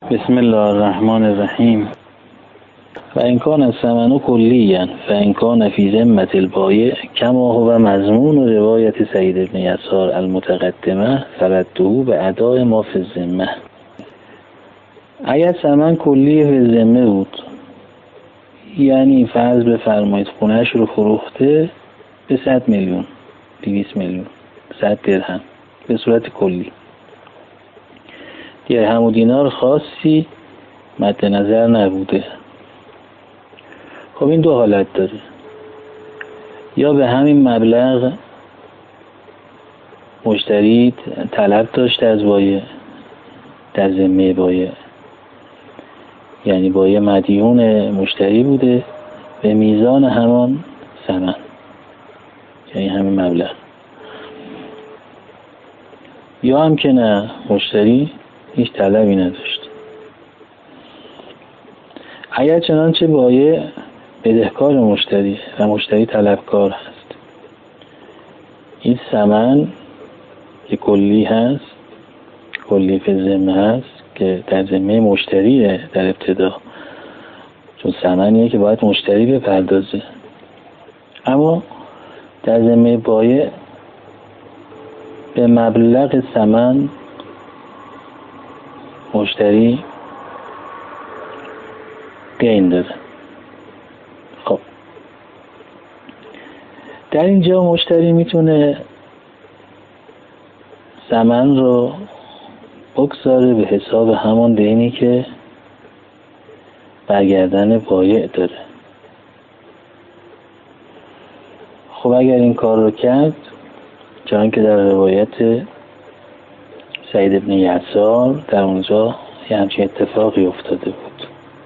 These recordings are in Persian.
بسم الله الرحمن الرحیم. و این کان الثمن کلیا فان کان فی ذمة البایع کما هو مضمون روایت سعید بن یسار المتقدمه فرده به اداء ما فی الذمه. اگر ثمن کلی فی الذمه بود، یعنی فرض بفرمایید خونه‌اش رو فروخته به 100 میلیون، 200 میلیون، 100 درهم به صورت کلی، درهم و دینار خاصی مد نظر نبوده. خب این دو حالت داره: یا به همین مبلغ مشتری طلب داشته از بایع در ذمه بایع، یعنی بایع مدیون مشتری بوده به میزان همان ثمن، یعنی همین مبلغ. یا هم که نه، مشتری هیچ طلبی نداشت. اگر چنانچه بایع بدهکار مشتری و مشتری طلبکار هست، این ثمن که کلی هست، کلی فی الذمه هست که در ذمه مشتریه در ابتدا، چون ثمنیه که باید مشتری بپردازه، اما در ذمه بایع به مبلغ ثمن مشتری گین داره. خب در اینجا مشتری میتونه ثمن رو بگذاره به حساب همان دینی که برگردن بایع داره. خب اگر این کار رو کرد، چون که در روایت سعید بن یسار در اونجا یه همچین اتفاقی افتاده بود.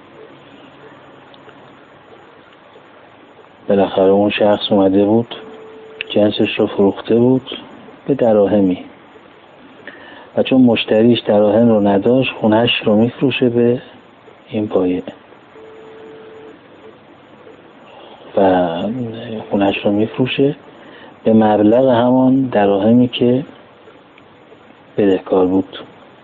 بالاخره اون شخص اومده بود جنسش رو فروخته بود به دراهمی و چون مشتریش دراهم رو نداشت، خونهش رو میفروشه به این بایع و خونهش رو میفروشه به مبلغ همان دراهمی که بدهکار بود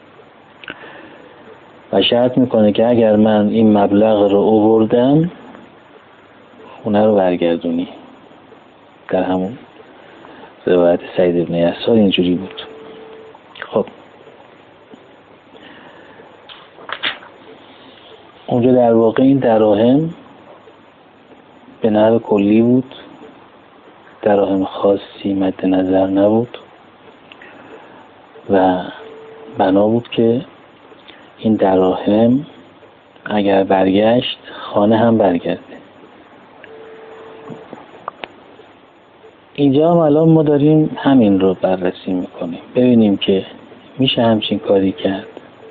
و شرط میکنه که اگر من این مبلغ رو آوردم خونه رو برگردونی. در همون روایت سعید بن یسار اینجوری بود. خب اونجا در واقع این دراهم به نحو کلی بود، دراهم خاصی مد نظر نبود و بنا بود که این دراهم اگر برگشت خانه هم برگرده. اینجا هم الان ما داریم همین رو بررسی میکنیم، ببینیم که میشه همچین کاری کرد،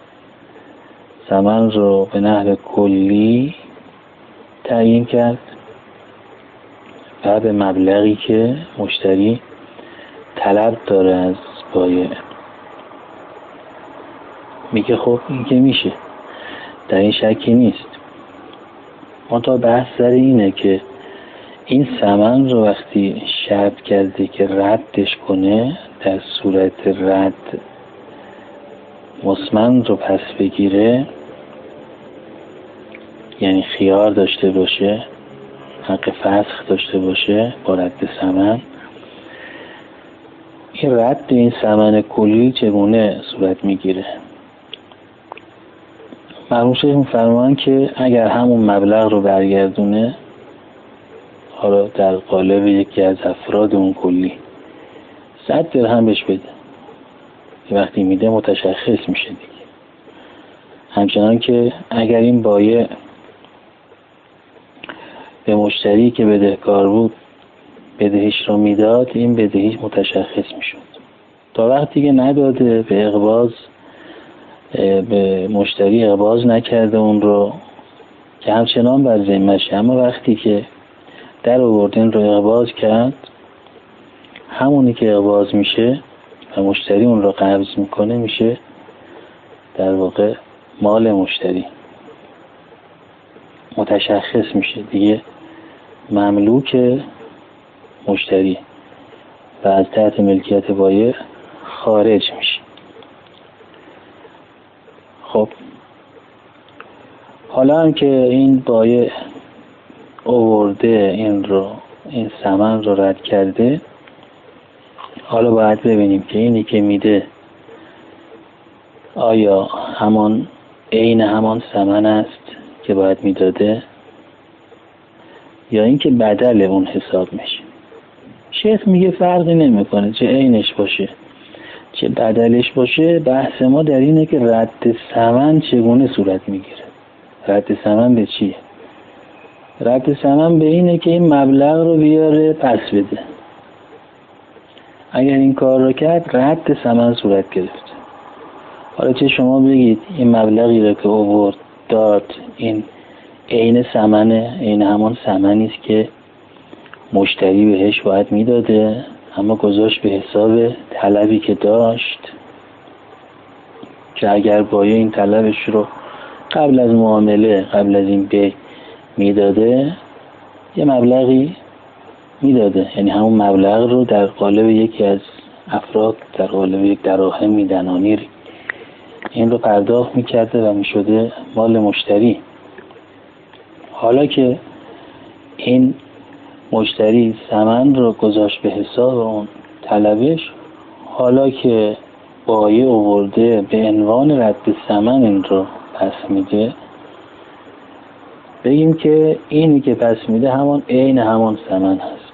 ثمن رو به نحو کلی تعیین کرد و به مبلغی که مشتری طلب داره از بایع. میگه خب این که میشه، در این شکی نیست. منتها بحث سر اینه که این ثمن رو وقتی شرط کرده که ردش کنه، در صورت رد مسمن رو پس بگیره، یعنی خیار داشته باشه، حق فسخ داشته باشه با رد ثمن، این رد این ثمن کلی چگونه صورت میگیره؟ مرحوم شیخ می‌فرمایند که اگر همون مبلغ رو برگردونه، حالا در قالب یکی از افراد اون کلی 100 درهم بهش بده، وقتی میده متشخص میشه دیگه. همچنان که اگر این بایع به مشتری که بدهکار بود بدهیش رو میداد، این بدهیش متشخص میشد. تا وقتی که نداده به اقباض، به مشتری اقباض نکرده اون رو که همچنان بر ذمه‌شه، اما وقتی که در آوردن رو اقباض کرد، همونی که اقباض میشه و مشتری اون رو قبض میکنه میشه در واقع مال مشتری، متشخص میشه دیگه، مملوک مشتری و از تحت ملکیت بایع خارج میشه. خب حالا هم که این بایع آورده این ثمن رو رد کرده، حالا باید ببینیم که اینی که میده آیا همان عین همان ثمن است که باید میداده یا اینکه بدل اون حساب میشه. شیخ میگه فرقی نمیکنه چه عینش باشه چه بدلش باشه، بحث ما در اینه که رد ثمن چگونه صورت میگیره. رد ثمن به چیه؟ رد ثمن به اینه که این مبلغ رو بیاره پس بده. اگر این کار رو کرد رد ثمن صورت گرفت. حالا چه شما بگید این مبلغی رو که آورد داد این عین ثمنه، عین همان ثمنی است که مشتری بهش باید میداده، اما گذاشت به حساب طلبی که داشت، که اگر بایع این طلبش رو قبل از معامله، قبل از این بیع میداده، یه مبلغی میداده، یعنی همون مبلغ رو در قالب یکی از افراد، در قالب یک دراهم دنانیر این رو پرداخت میکرده و میشده مال مشتری. حالا که این مشتری ثمن رو گذاشت به حساب اون طلبش، حالا که بایع آورده به عنوان رد ثمن این رو پس میده، بگیم که اینی که پس میده همان عین همان ثمن هست،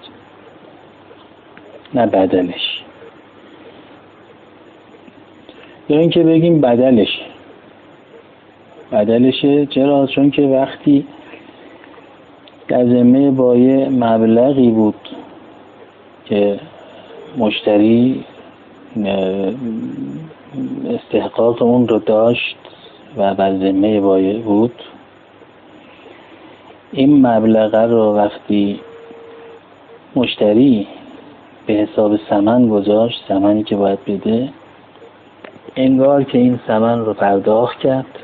نه بدلش. یا اینکه بگیم بدلشه. چرا؟ چون که وقتی در ذمه بایع مبلغی بود که مشتری استحقاق اون رو داشت و بر ذمه بایع بود، این مبلغ رو وقتی مشتری به حساب ثمن گذاشت، ثمنی که باید بده، انگار که این ثمن رو پرداخت کرد،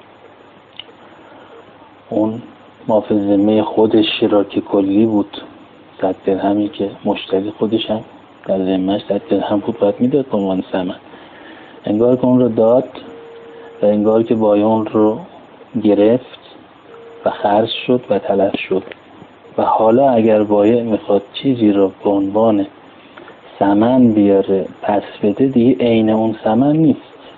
اون مافی ذمه خودش را که کلی بود 100 درهمی که مشتری خودش هم در ذمه‌اش 100 درهم بود باید میداد به عنوان ثمن، انگار که اون رو داد و انگار که بایع اون رو گرفت و خرج شد و تلف شد. و حالا اگر بایع میخواد چیزی رو به عنوان ثمن بیاره پس بده، دیگه عین اون ثمن نیست.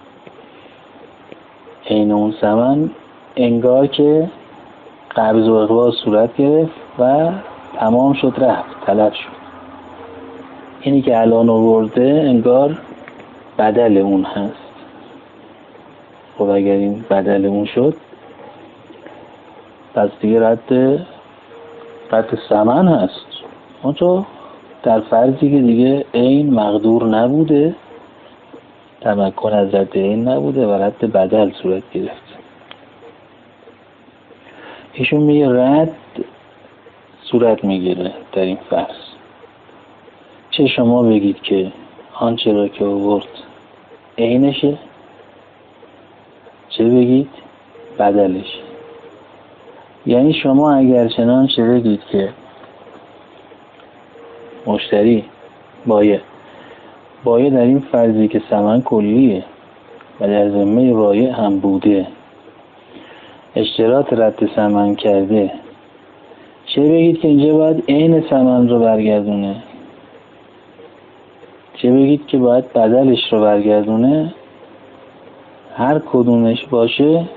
عین اون ثمن انگار که قبض و اقباض صورت گرفت و تمام شد، رفت، تلف شد. اینی که الان آورده انگار بدل اون هست. خب اگر این بدل اون شد، پس دیگه رد ثمن هست. اون تو در فرضی که دیگه عین مقدور نبوده، تمکن از رد عین نبوده و رد بدل صورت گرفت. ایشون میگه رد صورت میگیره در این فرض. چه شما بگید که آنچه را که آورد عینشه، چه بگید بدلش. یعنی شما اگر چنانچه بگید که مشتری بایع در این فرضی که ثمن کلیه و در ذمه بایع هم بوده، اشتراط رد ثمن کرده، چه بگید که اینجا باید عین ثمن رو برگردونه، چه بگید که باید بدلش رو برگردونه، هر کدومش باشه،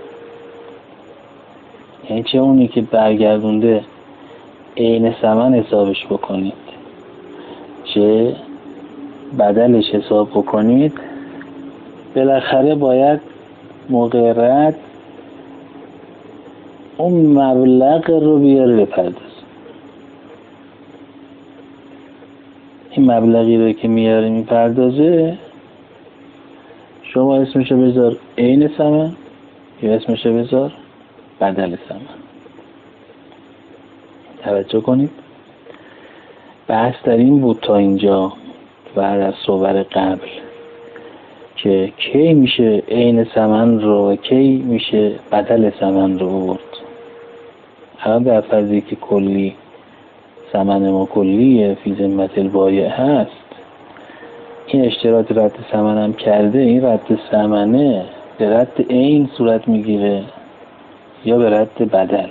یعنی چه اونی که برگردونده عین ثمن حسابش بکنید، چه بدلش حساب بکنید، بالاخره باید موقع رد اون مبلغ رو بیاره بپردازه. این مبلغی رو که میاره میپردازه، شما اسمشو بذار عین ثمن یا اسمشو بذار بدل ثمن. توجه کنید، بحث در این بود تا اینجا بعد از صور قبل که کی میشه عین ثمن رو و کی میشه بدل ثمن رو آورد. الان در فرضی که کلی ثمن ما کلیه فی ذمت البایع هست، این اشتراط رد ثمن هم کرده، این رد ثمنه به رد عین صورت میگیره، یا به رد بدل.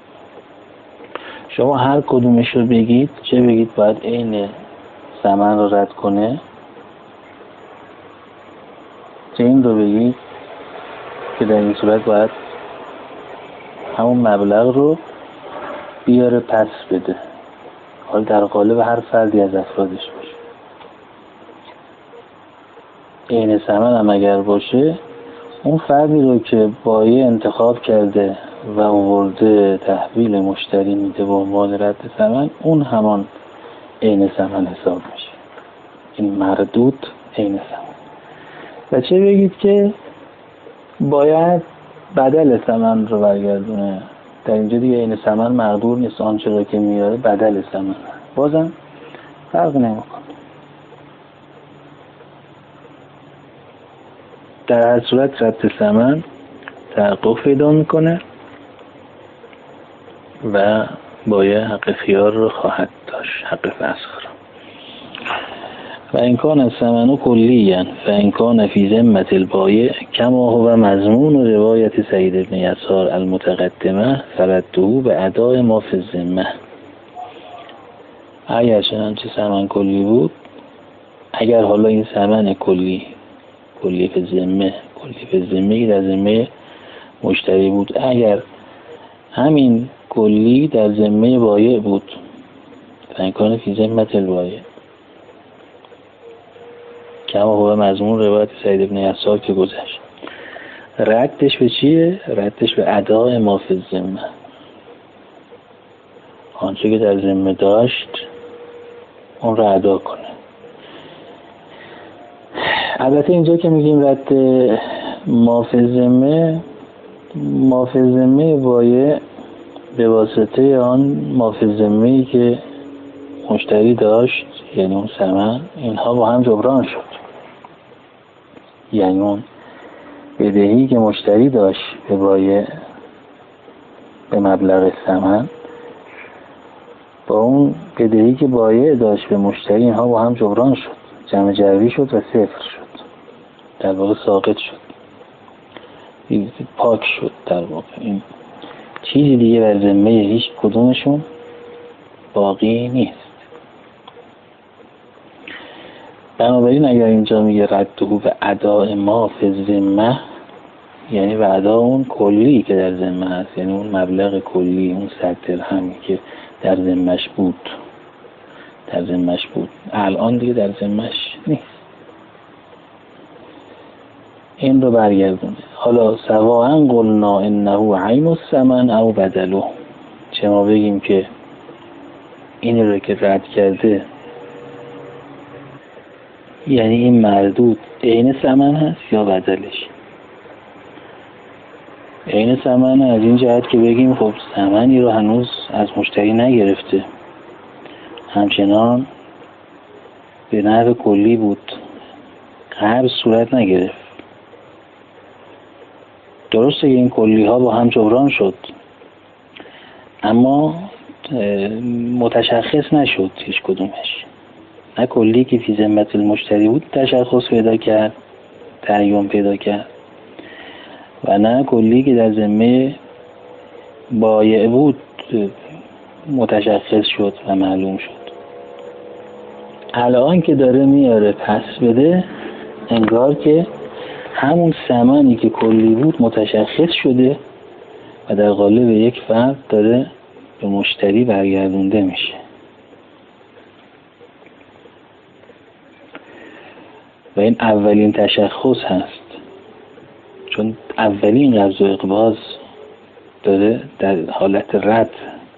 شما هر کدومش رو بگید، چه بگید باید عین ثمن رو رد کنه، چه این رو بگید که در این صورت باید همون مبلغ رو بیاره پس بده، حال در قالب هر فردی از افرادش باشه. عین ثمن هم اگر باشه، اون فردی رو که بایع انتخاب کرده و آورده تحویل مشتری میده به عنوان رد ثمن، اون همان عین ثمن حساب میشه. این مردود عین ثمن. و چه بگید که باید بدل ثمن رو برگردونه. در اینجا دیگه عین ثمن مقدور نیست، آنچه را که میاره بدل ثمن، بازم فرق نمیکنه. در هر صورت رد ثمن تحقق پیدا میکنه و باید حق خیار رو خواهد داشت، حق فسخ رو. و این کان الثمن کلیاً فإن کان فی ذمة البایع کما هو مضمون روایت سعید بن یسار المتقدمه فرده به اداء ما فی الذمه. اگر چنانچه ثمن کلی بود، اگر حالا این ثمن کلی فی ذمه در ذمه مشتری بود، اگر همین کلی در ذمه بایع بود، فإن کان فی ذمة البایع کما هو مضمون روایت سعید بن یسار که گذشت، ردش به چیه؟ ردش به اداء ما فی الذمه، آنچه که در ذمه داشت اون رو ادا کنه. البته اینجا که میگیم رد ما فی الذمه بایع به واسطه آن ما فی الذمه‌ای که مشتری داشت، یعنی اون ثمن، اینها با هم جبران شد. یعنی اون بدهی که مشتری داشت به بایع به مبلغ ثمن با اون بدهی که بایع داشت به مشتری، اینها با هم جبران شد، جمع جوی شد و صفر شد، در واقع ساقط شد، پاک شد. در واقع این چیزی دیگه بر ذمه هیچ کدومشون باقی نیست. بنابراین اگر اینجا میگه رده به اداء ما فی الذمه، یعنی به اداء اون کلی که در ذمه هست، یعنی اون مبلغ کلی، اون 100 درهمی که در ذمه‌اش بود، الان دیگه در ذمه‌اش نیست، این رو برگردونه. حالا سواء قلنا انه عین الثمن او بدله، چه ما بگیم که این رو که رد کرده یعنی این مردود عین ثمن هست یا بدلش. عین ثمن از این جهت که بگیم خب ثمنی رو هنوز از مشتری نگرفته، همچنان به نحو کلی بود، قرض صورت نگرفت. درسته که این کلی ها با هم جبران شد، اما متشخص نشد هیچ کدومش. نه کلی که فی ذمة المشتری بود تشخص پیدا کرد، تعیین پیدا کرد، و نه کلی که در ذمه بایع بود متشخص شد و معلوم شد. الان که داره میاره پس بده، انگار که همون ثمنی که کلی بود متشخص شده و در قالب یک فرد داره به مشتری برگردونده میشه. و این اولین تشخص هست، چون اولین قبض و اقباض داره در حالت رد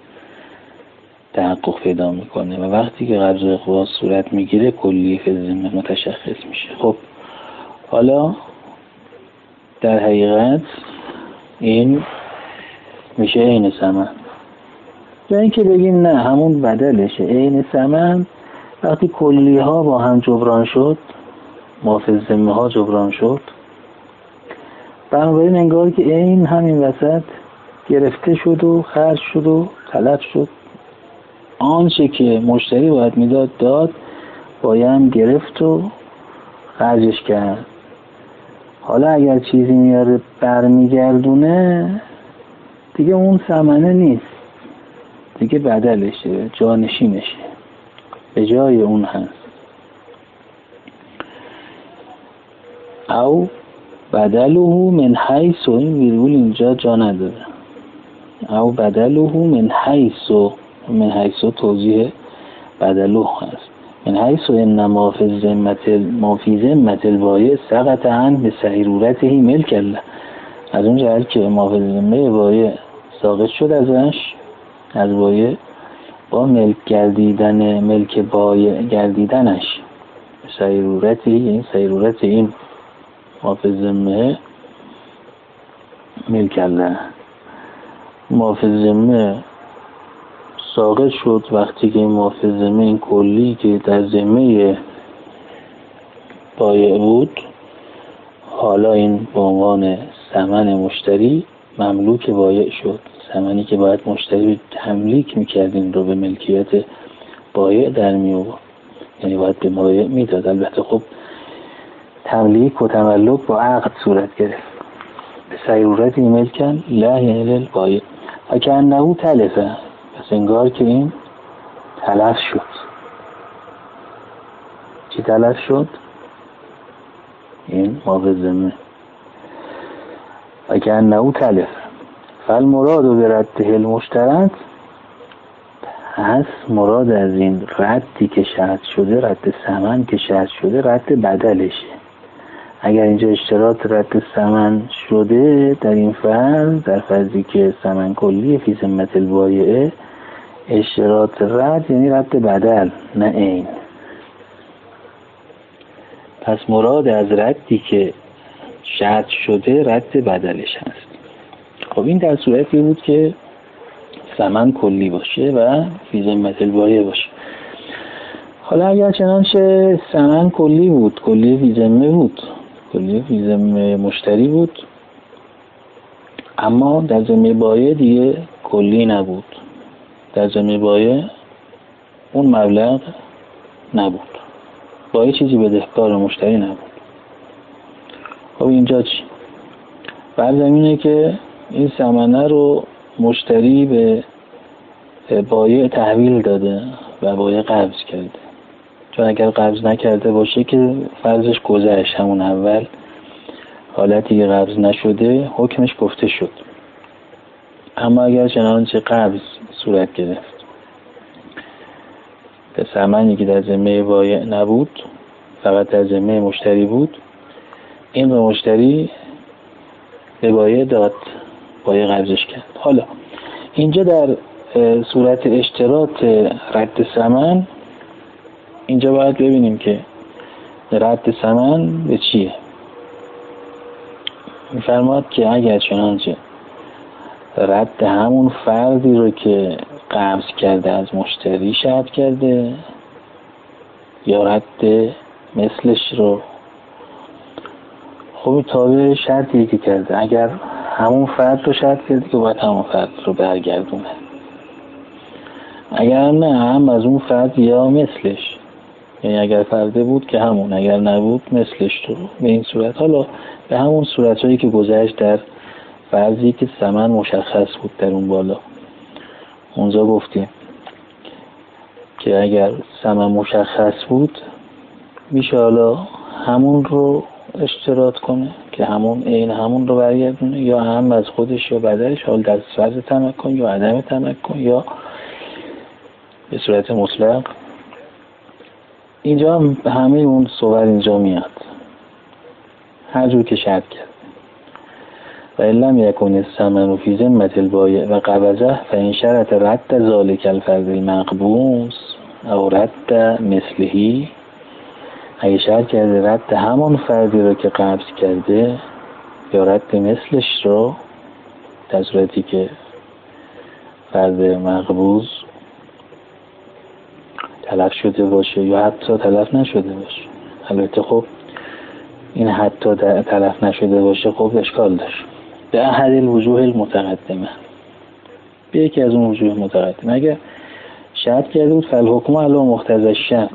تحقق پیدا میکنه و وقتی که قبض و اقباض صورت میگیره کلی فی الذمه متشخص میشه. خب حالا در حقیقت این میشه عین ثمن، یا اینکه بگیم نه همون بدلشه. عین ثمن وقتی کلی ها با هم جبران شد، ما فی الذمه ها جبران شد، بنابراین انگار که این همین وسط گرفته شد و خرج شد و تلف شد. آنچه که مشتری باید میداد داد، باید هم گرفت و خرجش کرد. حالا اگر چیزی میاره برمیگردونه، دیگه اون ثمنه نیست، دیگه بدلشه، جانشینشه، به جای اون هست. او بدله من حیث، این ویرگول اینجا جا نداره. او بدله من حیث، من حیث توضیح بدله هست. من حیث انما فی ذمة البایع سقط عنه به صیرورته ملک الله. از اون جهت که ما فی ذمه بایع ساقط شد ازش، از بایع، با ملک بایع گردیدنش، صیرورته، این صیرورت این ما فی ذمه ملک الله، ما فی ذمه ساقط شد وقتی که این ما فی ذمه، این کلی که در ذمه بایع بود، حالا این به عنوان ثمن مشتری مملوک بایع شد. ثمنی که باید مشتری تملیک میکرد این رو به ملکیت بایع در می‌آورد، یعنی باید به بایع میداد. البته خب تملیک و تملک با عقد صورت گرفت. به صیرورت این ملکن لا یعنی للبایع و که انهو تلفه، پس انگار که این تلف شد. چی تلف شد؟ این ما فی ذمه. و که انهو تلف فالمراد و برده المشترط، پس مراد از این ردی که شرط شده، رد ثمن که شرط شده، رد بدلشه. اگر اینجا اشتراط رد ثمن شده در این فرض، در فرضی که ثمن کلی فی ذمة البایع، اشتراط رد یعنی رد بدل نه عین. پس مراد از ردی که شرط شده رد بدلش هست. خب این در صورتی بود که ثمن کلی باشه و فی ذمة البایع باشه. حالا اگر چنانچه ثمن کلی بود، کلی فی ذمه بود، کلی فی ذمه مشتری بود، اما در ذمه بایع دیگه کلی نبود، در ذمه بایع اون مبلغ نبود، بایع چیزی بدهکار مشتری نبود. خب اینجا چی؟ فرض اینه که این ثمنه رو مشتری به بایع تحویل داده و بایع قبض کرده. چون اگر قبض نکرده باشه که فرضش گذشت، همون اول حالتی که قبض نشده حکمش گفته شد. اما اگر چنانچه قبض صورت گرفت، به ثمنی که در ذمه بایع نبود، فقط در ذمه مشتری بود، این به مشتری به بایع داد، بایع قبضش کرد. حالا اینجا در صورت اشتراط رد ثمن، اینجا باید ببینیم که رد ثمن به چیه. می‌فرماد که اگر چنانچه رد همون فردی رو که قبض کرده از مشتری شرط کرده، یا رد مثلش رو، خب تابع شرطی که کرده. اگر همون فرد رو شرط کرده که باید همون فرد رو برگردونه، اگر نه هم از اون فرد یا مثلش، یعنی اگر فرده بود که همون، اگر نبود مثلش رو. به این صورت، حالا به همون صورتهایی که گذشت در فرضی که ثمن مشخص بود در اون بالا، اونجا گفتیم که اگر ثمن مشخص بود میشه حالا همون رو اشتراط کنه که همون عین همون رو برگردونه، یا هم از خودش یا بدلش، حال در فرض تمکن یا عدم تمکن یا به صورت مطلق. اینجا همه اون صور اینجا میاد، هر جور که شرط کرد. و لم یکن الثمن فی ذمة البایع و قبضه فإن شرط رد ذلك الفرد المقبوض او رد مثله، اگه شرط کرده رد همون فردی رو که قبض کرده یا رد مثلش رو، در صورتی که فرد مقبوض تلف شده باشه یا حتی تلف نشده باشه. البته خب این حتی تلف نشده باشه خب اشکال داشت. به احد الوجوه المتقدمه، به یکی از اون وجوه متقدمه، اگر شرط کرده بود فالحکم علی مقتضی الشرط،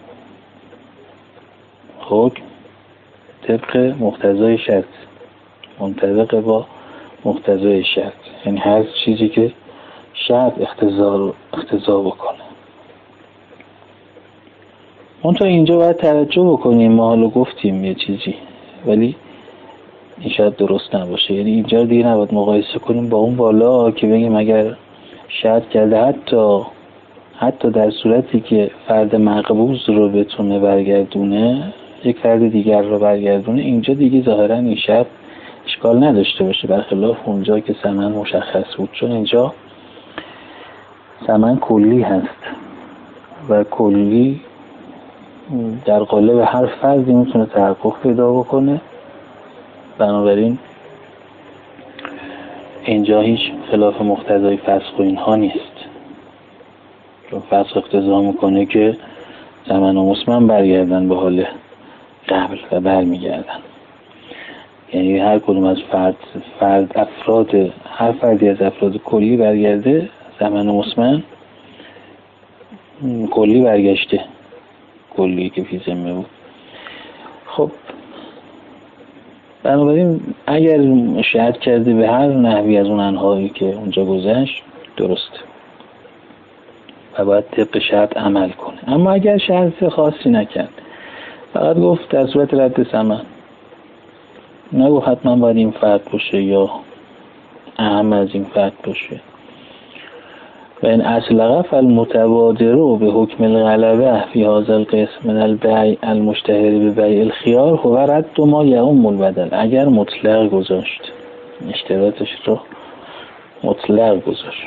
حکم طبق مقتضای شرط، منطبق با مقتضای شرط، یعنی هر چیزی که شرط اقتضا بکنه. اون تا اینجا باید توجه بکنیم. ما حالا گفتیم یه چیزی ولی این شاید درست نباشه. یعنی اینجا دیگه نباید مقایسه کنیم با اون بالا که بگیم اگر شرط کرده حتی در صورتی که فرد مقبوض رو بتونه برگردونه، یک فرد دیگر رو برگردونه، اینجا دیگه ظاهرا این شرط اشکال نداشته باشه، برخلاف اونجا که ثمن مشخص بود. چون اینجا ثمن کلی هست و کلی در قالب هر فردی میتونه تحقق پیدا بکنه. بنابراین اینجا هیچ خلاف مقتضای فسخ و اینها نیست، چون فسخ اقتضا میکنه که ثمن و مسمن برگردن به حال قبل و برمیگردن. یعنی هر کدوم از هر فردی از افراد کلی برگرده، ثمن و مسمن کلی برگشته، کلی که فی ذمه بود. خب بنابراین اگر شرط کرده به هر نحوی از اون انواعی که اونجا گذشت درسته و باید طبق شرط عمل کنه. اما اگر شرط خاصی نکرد، فقط گفت در صورت رد ثمن، نگفت حتما باید این فرد باشه یا اهم از این فرد باشه، و این اصل فالمتبادر به حکم الغلبه فی هذا القسم من البیع المشتهر ببیع الخیار هو رد ما یعم البدل. اگر مطلق گذاشت، اشتراطش رو مطلق گذاشت،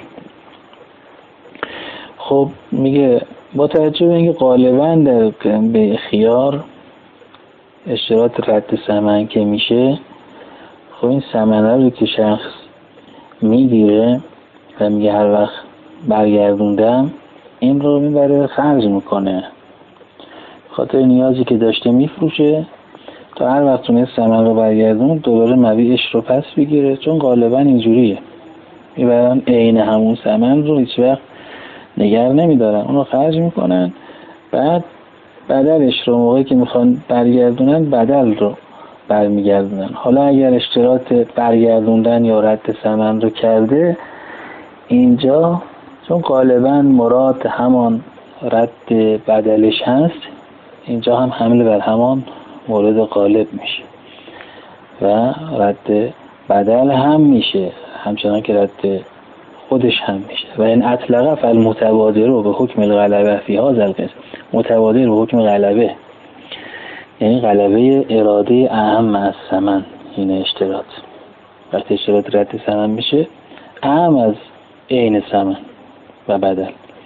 خب میگه با توجه به اینکه غالبا در بیع خیار اشتراط رد ثمن که میشه، خب این ثمنه رو که شخص میگیره و میگه هر وقت برگردوندم، این رو میبره خرج میکنه، خاطر نیازی که داشته میفروشه تا هر وقت تونه ثمن رو برگردون دوباره مبیعش رو پس بگیره. چون غالبا اینجوریه، میبرن عین همون ثمن رو هیچ وقت نگر نمیدارن، اون رو خرج میکنن، بعد بدلش رو موقعی که میخوان برگردونن بدل رو برمیگردونن. حالا اگر اشتراط برگردوندن یا رد ثمن رو کرده اینجا، چون غالبا مراد همان رد بدلش هست، اینجا هم حمله بر همان مورد غالب میشه و رد بدل هم میشه، همچنان که رد خودش هم میشه. و این اطلقه فالمتبادر به حکم الغلبه فی هذا القسم، متبادر به حکم غلبه یعنی غلبه اراده اهم از ثمن. این اشتراط وقتی اشتراط رد ثمن میشه اهم از عین ثمن و بدل،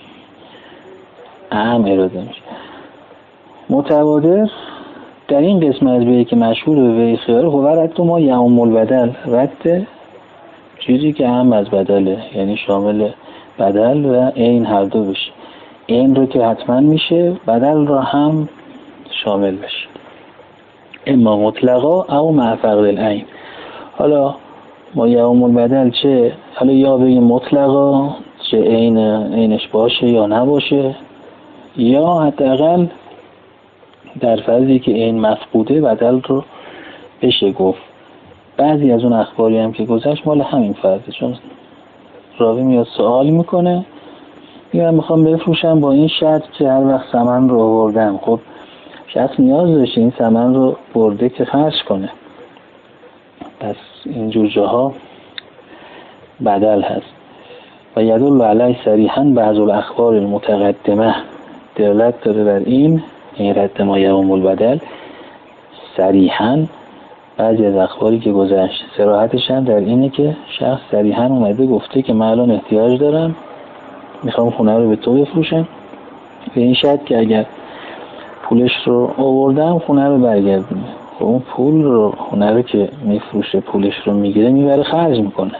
اهم اراده میشه. متبادر در این قسم از بیعی که مشهور به بیع خیار هو رد ما یعم البدل، رد چیزی که اهم از بدله، یعنی شامل بدل و عین هر دو بشه. عین رو که حتما میشه، بدل رو هم شامل بشه، اما مطلقا او مع فقد العین. حالا ما یعم البدل چه حالا یا بگیم مطلقا، چه عینش باشه یا نباشه، یا حداقل در فرضی که عین مفقوده بدل رو بشه گفت. بعضی از اون اخباری هم که گذشت مال همین فرضه، چون راوی میاد سوال میکنه، میگم میخوام بفروشم با این شرط که هر وقت ثمن رو آوردم. خب شخص نیاز داشته این ثمن رو برده که خرج کنه، پس اینجور جاها بدل هست. و یدل علیه صریحا بعض الاخبار المتقدمه، دلالت داره بر این رد ما یعم البدل صریحا. بعضی از اخباری که گذشت صراحتش هم در اینه که شخص صریحا اومده گفته که من الان احتیاج دارم، میخوام خونه رو به تو بفروشم به این شرط که اگر پولش رو آوردم خونه رو برگردونه. خب اون پول رو، خونه رو که میفروشه پولش رو میگیره میبره خرج میکنه،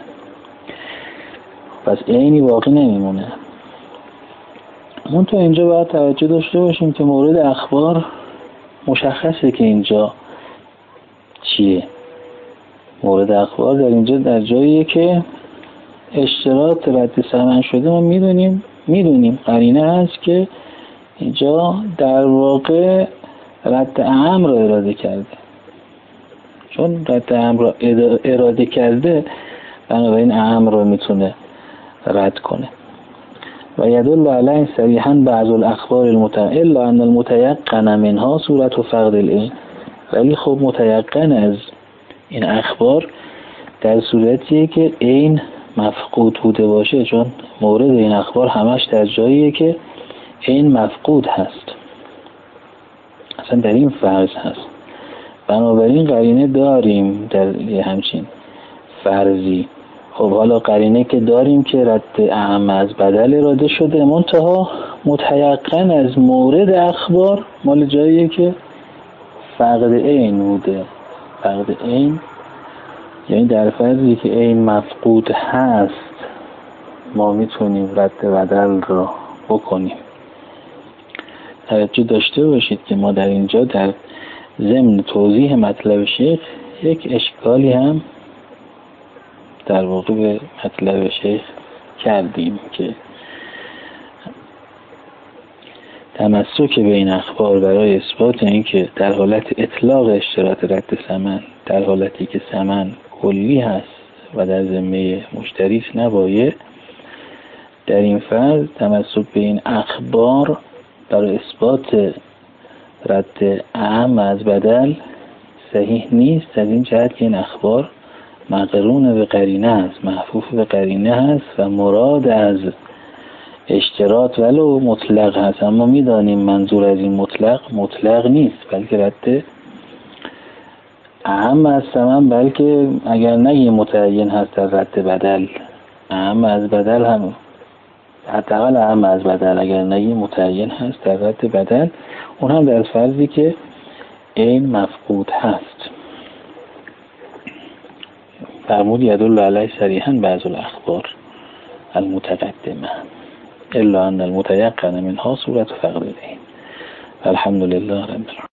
پس عینی باقی نمیمونه. اون تو اینجا باید توجه داشته باشیم که مورد اخبار مشخصه که اینجا چیه. مورد اخبار در اینجا در جاییه که اشتراط رد ثمن شده، ما میدونیم قرینه هست که اینجا در واقع رد اهم را اراده کرده. چون رد اهم را اراده کرده بنابراین اعم رو میتونه رد کنه. و یدل علیه صریحا بعض الاخبار الا ان المتيقن منها صورت و فقد العین. ولی خب متيقن از این اخبار در صورتیه که عین مفقود بوده باشه، چون مورد این اخبار همش در جاییه که عین مفقود هست، اصلا در این فرض هست. بنابراین قرینه داریم در یه همچین فرضی. خب حالا قرینه که داریم که رد اعم از بدل اراده شده، منتها متيقن از مورد اخبار مال جاییه که فقد عین بوده. فقد عین یعنی در فرضی که عین مفقود هست ما میتونیم رد بدل رو بکنیم. توجه داشته باشید که ما در اینجا در ضمن توضیح مطلب شیخ یک اشکالی هم در واقع به مطلب شیخ کردیم که تمسک به این اخبار برای اثبات اینکه در حالت اطلاق اشتراط رد ثمن، در حالتی که ثمن کلی هست و در ذمه مشتری نباید، در این فرض تمسک به این اخبار برای اثبات رد اعم از بدل صحیح نیست، از این جهت که این اخبار مقرون به قرینه است، محفوف به قرینه است و مراد از اشتراط ولو مطلق هست، اما میدانیم منظور از این مطلق نیست، بلکه رد اعم از ثمن، بلکه اگر نگه متعین هست در رد بدل، اعم از بدل هم حداقل اعم از بدل اگر نگه متعین هست در رد بدل، اون هم در فرضی که این مفقود هست. فرمود یدل علیه صریحا بعض الاخبار المتقدمه الا ان المتيقن منها صورت فقد العین. الحمدلله رب العالمین.